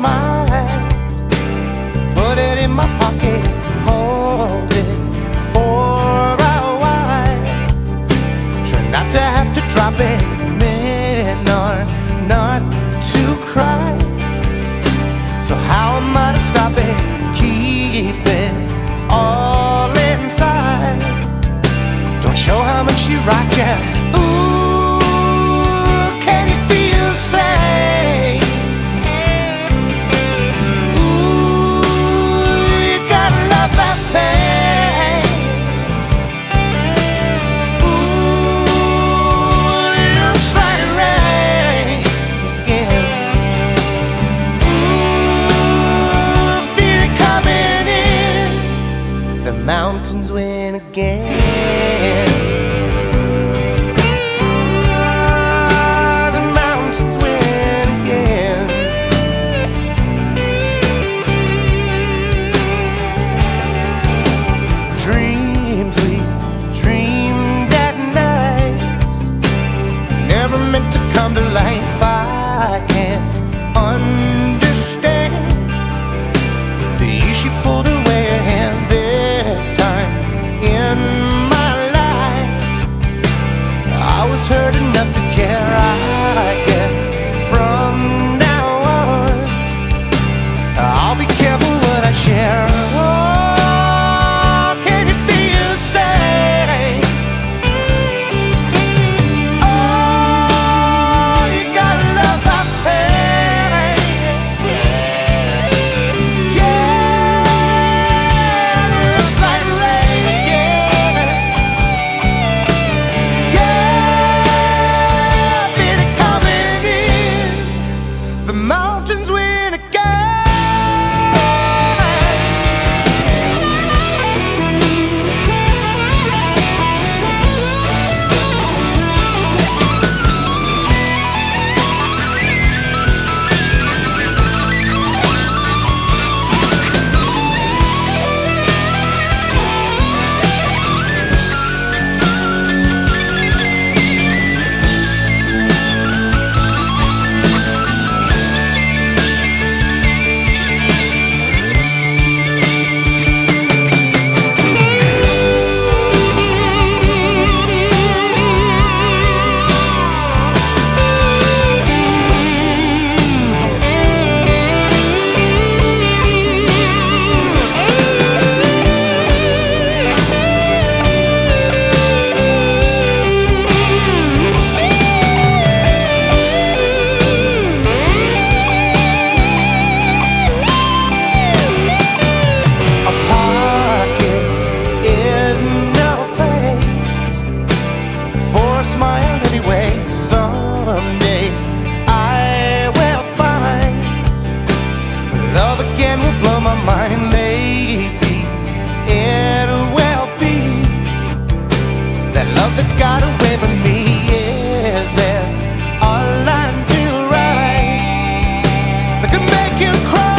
smile, put it in my pocket, hold it for a while. Try not to have to drop it, men are not to cry. So how am I to stop it? Keep it all inside. Don't show how much you rock ya. Ooh, can you feel safe? Ooh, you gotta love that pain. Ooh, it looks like rain. Yeah. The mountains win again. The mountains win again. Dreams we dreamed at night, never meant to come to life. I can't understand the year she pulled away her hand. This time in my life, I was hurt enough to care. I guess from now on, I'll be careful what I share. Oh, can you feel safe? Oh, you gotta love that pain. Mountains win again. Smile anyway. Someday I will find love again will blow my mind. Maybe it will be that love that got away from me. Is there a line to write that could make you cry?